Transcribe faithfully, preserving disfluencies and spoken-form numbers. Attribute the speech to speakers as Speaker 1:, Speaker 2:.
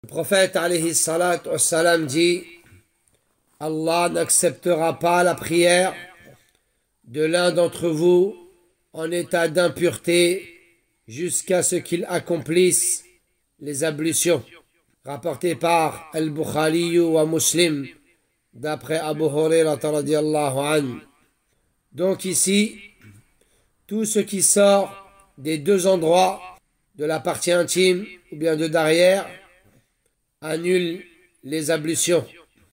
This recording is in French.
Speaker 1: Le prophète alayhi salat wa salam dit: Allah n'acceptera pas la prière de l'un d'entre vous en état d'impureté jusqu'à ce qu'il accomplisse les ablutions. Rapporté par Al-Bukhari wa Muslim d'après Abu Hurairah radiyallahu anhu. Donc ici, tout ce qui sort des deux endroits de la partie intime ou bien de derrière annule les ablutions.